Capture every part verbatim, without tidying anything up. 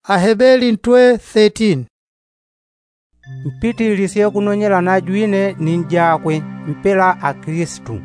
Aheberi ntwe thirteen. Mpitilisie kunonyela najwine ninjakwe mpela a Kristu.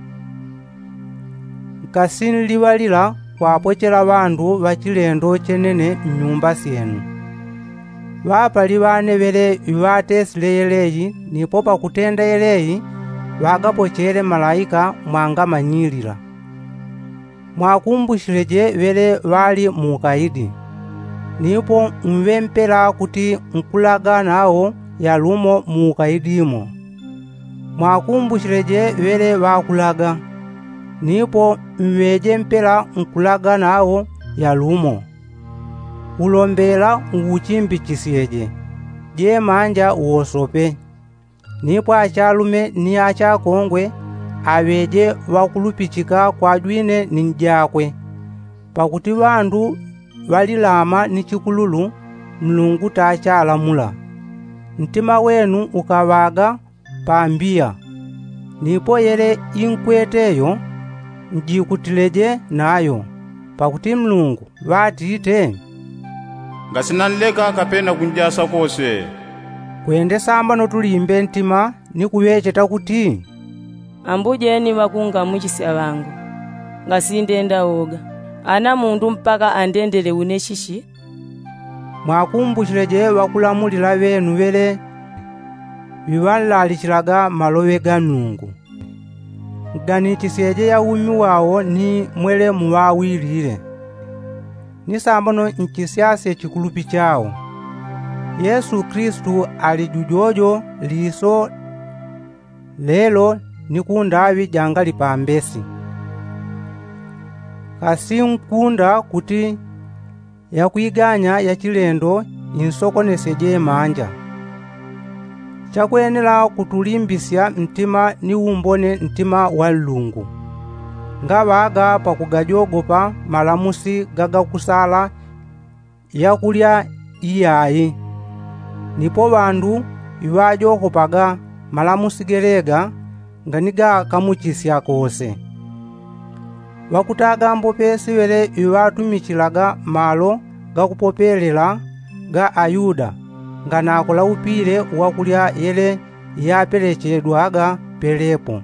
Nkasinliwalila kwapwechela bandu bachilendo chenene mnyumba syenu. Wapali bane bele iwatesile yeleyi nipo pakutenda yeleyi wagapochere malaika mwangamanyilila. Mwakumbushileje bele wali mukaidi. Nipo mwe mpela kuti nkulaga nao yalumo mukaidimo. Mwakumbushileje bele wakulaga. Nipo mweje mpela nkulaga nao yalumo. Ulombela uchimbichisiyeje. Je manja uosope. Nipo achalume ni achakongwe aweje wakulupichika kwa jwine ninjakwe. Pakuti bandu walilama ni chikululu Mlungu tachalamula. Ntima wenu ukawaga pambia. Nipo yele inkweteyo njikutileje nayo. Pakuti Mlungu watite ngasinanleka kapena kunjasa kose. Kwende samba notulimbe ntima ni kuwecheta kuti ambujeni wakunga muchisia wangu ngasindenda oga ana mundu mpaka andendele uneshishi. Mwakumbushileje wakulamulila benu bele biwalalichilaga malowe ga Mlungu. Ganichisiyeje ya umi wao ni mwele muwawilile. Nisambono nchisiase chikulupi chao. Yesu Kristu alijujojo liso lelo nikundavi janga lipambesi. Kasi nkunda kuti ya kuiganya ya chilendo insokoneseje manja. Chakwenela kutulimbisya mtima ni umbone mtima wa Lungu. Ngawaga pakugajogopa malamusi gaga kusala ya kulya iyayi. Nipo bandu iwajogopaga malamusi gerega nganiga kamuchisya kose. Wakutaga mbopesi wele iwatumichilaga malo gakupopelela ga Ayuda nganakola upile wakulya yele yapelechedwaga pelepo.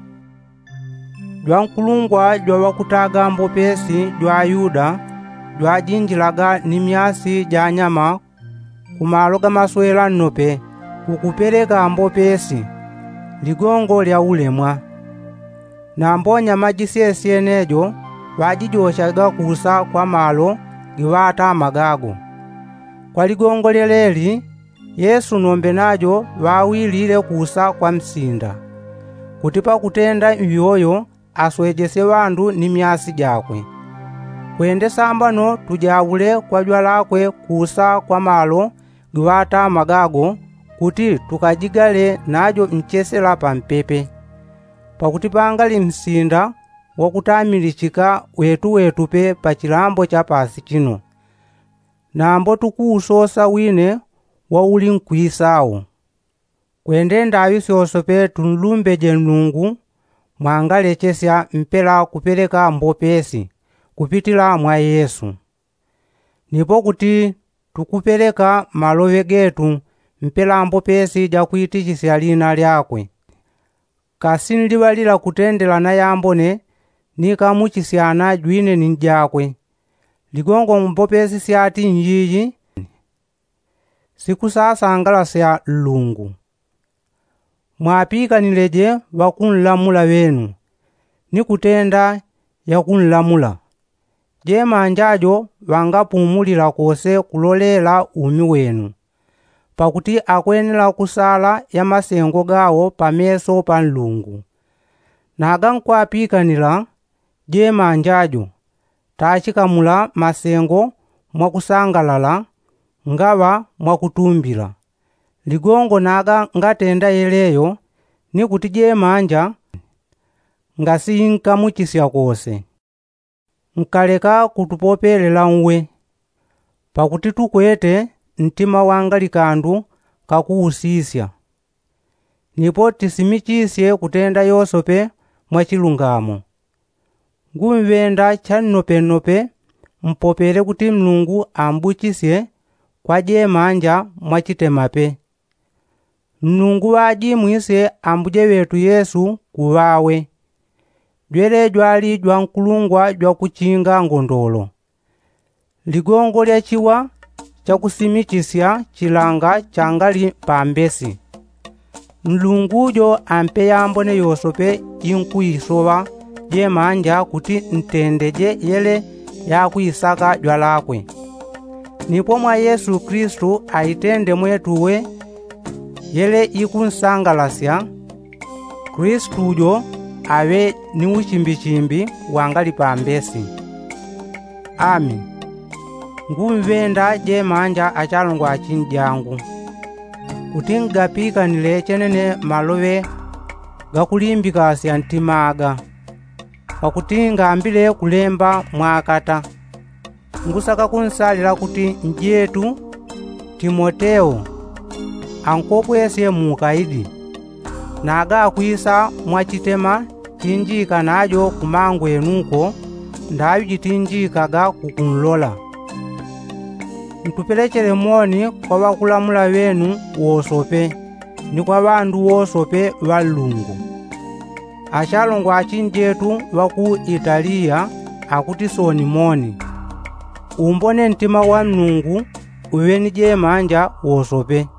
Jwa nkulungwa jwa wakutaga mbopesi jwa Ayuda jwa jinjilaga ni myasi ja nyama kumalo ga maswela nope kukupeleka mbopesi ligongo lya ulemwa. Na mbonya majisiesi enejo wajijoshaga kusa kwa malo giwata magago. Kwa ligongo leleli Yesu nombe najo wawilile kusa kwa msinda. Kutipa kutenda myoyo aswejese wandu ni myasi jakwe. Kwende sambano tujawule kwa jwa lakwe kusa kwa malo giwata magago kuti tukajigale najo mchesela pampepe. Pakuti pangali msinda wakutamilichika wetu wetupe pachilambo cha pasi chino. Nambo tukuusosa wine wa uli nkwisawo. Kwende ndawi siosope tunlumbeje Mlungu mwangalechesya mpela kupeleka mbopesi kupitila mwa Yesu. Nipo kuti tukupeleka malowe getu mpela mbopesi ja kuitichisya lina lyakwe. Kasinliwalila kutendela na yambone nikamuchisyana jwine ninjakwe. Ligongo mbopesi syati nyiyi siku sasa angalasya Lungu. Mwapika nileje wakunlamula wenu ni kutenda ya kunlamula. Je manjajo wangapumulila kose kulolela umi wenu. Pakuti akwenela kusala ya masengo gawo pameso pa Lungu. Naga nkwapikanila je manjajo tachikamula masengo mwakusangalala ngawa mwakutumbila. Ligongo naga ngatenda yeleyo ni kuti je manja ngasinka muchisya kose. Nkaleka kutupopelela uwe. Pakuti tukwete ntima wangalikandu kakuusisya. Nipo tisimichisye kutenda yosope mwachilungamo. Ngumvenda channope nope mpopele kuti Mlungu ambuchisye kwa jemanja mwachitemape. Mnungu wajimwise Ambuye wetu Yesu kuwawe. Jwele jwali jwa nkulungwa jwa kuchinga ngondolo. Ligongo lya chiwa chakusimikisya chilanga changali pambesi. Mlungujo ampe yambone yosope inkuisowa jemanja kuti ntendeje yele yakuisaka jwalakwe. Nipo mwa Yesu Kristu aitende mwetuwe yele ikunsangalasya. Kristujo awe ni uchimbichimbi wangali pambesi. Amen. Ngumvenda jemanja achalongwa achinjangu. Kuti ngapikanile chenene malowe gakulimbikasya ntimaga. Pakuti ngambile kulemba mwakata. Ngusaka kunsalira kuti njetu Timoteo ankopwesye mukaidi. Naga akuisa mwachitema tinjika najo kumangu enuko ndawi chitinjikaga kukunlola. Ntupelekele moni kwa wakulamula wenu wosope ni kwa bandu wosope walungu. Achalongwa achinjetu waku Italia akuti soni moni. Umbone ntima wa Mnungu uweni jemanja wosope.